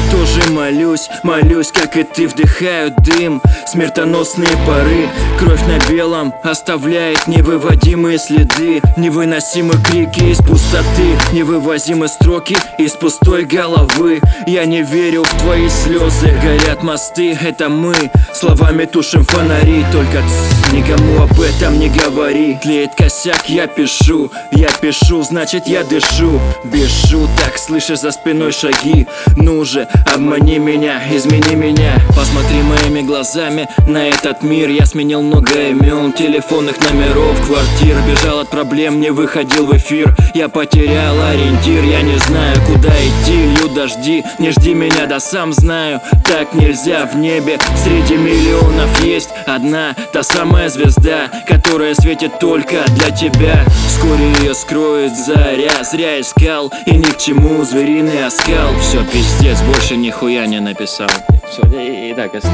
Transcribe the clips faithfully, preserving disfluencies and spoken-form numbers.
тоже молюсь, молюсь, как и ты, вдыхаю дым, смертоносные пары. Кровь на белом оставляет невыводимые следы, невыносимые крики из пустоты, невывозимые строки из пустой головы. Я не верю в твои слезы, горят мосты, это мы словами тушим фонари. Только тс, никому об этом не говори. Тлеет косяк, я пишу, я пишу, значит я дышу. Бешу, так слышишь за спиной шаги. Ну же, обмани меня, измени меня. Посмотри моими глазами на этот мир. Я сменил много имен, телефонных номеров, квартир. Бежал от проблем, не выходил в эфир. Я потерял ориентир, я не знаю, куда идти. Лью дожди, не жди меня, да сам знаю. Так нельзя в небе, среди миллионов есть одна, та самая звезда, которая светит только для тебя. Вскоре ее скроет заря, зря искал, и ни к чему звериный оскал. Все, пиздец, больше нихуя не написал. Все, и, и так оставь.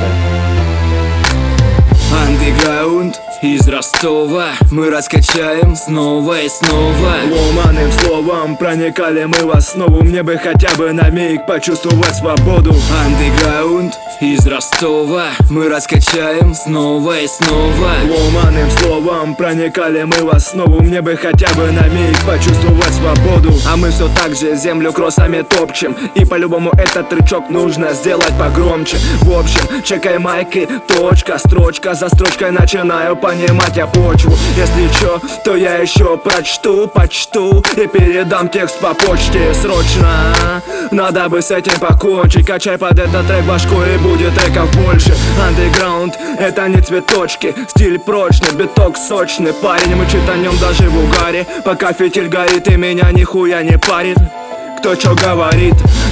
Андеграунд из Ростова мы раскачаем снова и снова. Ломаным словом проникали мы в основу. Мне бы хотя бы на миг почувствовать свободу. Андеграунд из Ростова мы раскачаем снова и снова. Ломаным словом проникали мы в основу. Мне бы хотя бы на миг почувствовать свободу. А мы все так же землю кроссами топчем, и по-любому этот рычаг нужно сделать погромче. В общем, чекай майки, точка, строчка за строчкой начинаю понимать я почву. Если чё, то я еще прочту, почту и передам текст по почте срочно. Надо бы с этим покончить. Качай под этот трек башку и будет треков больше. Андеграунд — это не цветочки, стиль прочный, биток сочный. Парень мычит о нем даже в угаре, пока фитиль горит и меня нихуя не парит. Кто чё говорит?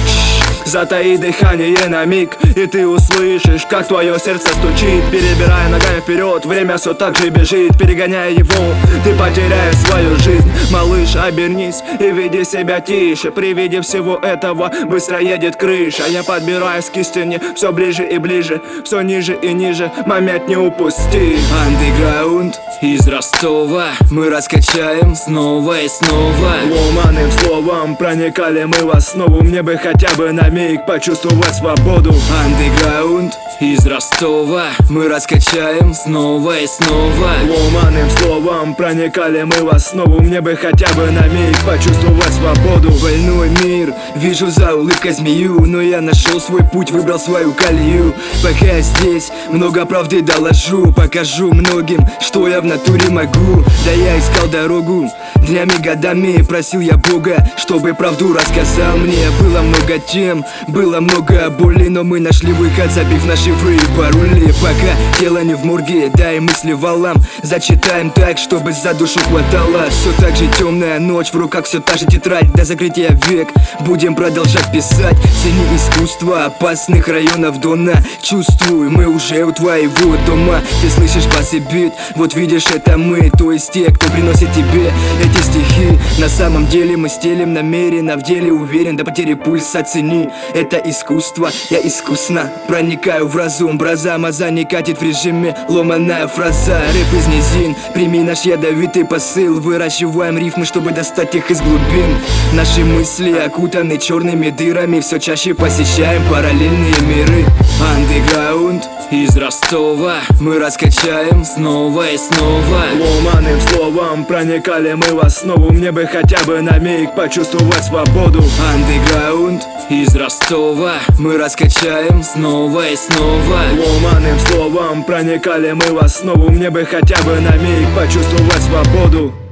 Затаи дыхание на миг, и ты услышишь, как твое сердце стучит. Перебирая ногами вперед, время все так же бежит. Перегоняя его, ты потеряешь свою жизнь. Малыш, обернись и веди себя тише. При виде всего этого быстро едет крыша. Я подбираюсь к истине все ближе и ближе, все ниже и ниже, момент не упусти. Андеграунд из Ростова мы раскачаем снова и снова. Ломаным словом проникали мы в основу. Мне бы хотя бы на миг почувствовать свободу. Андеграунд из Ростова мы раскачаем снова и снова. Ломаным словом проникали мы в основу. Мне бы хотя бы на миг почувствовать свободу. Больной мир, вижу за улыбкой змею, но я нашел свой путь, выбрал свою колею. Пока я здесь, много правды доложу, покажу многим, что я в натуре могу. Да я искал дорогу днями, годами, просил я Бога, чтобы правду рассказал мне. Было много тем, было много боли, но мы нашли выход, забив на шифры и пароли. Пока тело не в морге, да и мысли валам, зачитаем так, чтобы за душу хватало. Все так же темная ночь, в руках все та же тетрадь. До закрытия век будем продолжать писать. Цени искусства опасных районов Дона. Чувствую, мы уже у твоего дома. Ты слышишь басы бит, вот видишь, это мы. То есть те, кто приносит тебе эти стихи. На самом деле мы стелим намеренно, в деле уверен, до потери пульса цени. Это искусство, я искусно проникаю в разум. Браза маза не катит в режиме ломаная фраза. Рэп из низин, прими наш ядовитый посыл. Выращиваем рифмы, чтобы достать их из глубин. Наши мысли окутаны черными дырами, все чаще посещаем параллельные миры. Андеграунд из Ростова мы раскачаем снова и снова. Ломаным словом проникали мы в основу. Мне бы хотя бы на миг почувствовать свободу. Андеграунд из Ростова мы раскачаем снова и снова. Ломаным словом проникали мы в основу. Мне бы хотя бы на миг почувствовать свободу.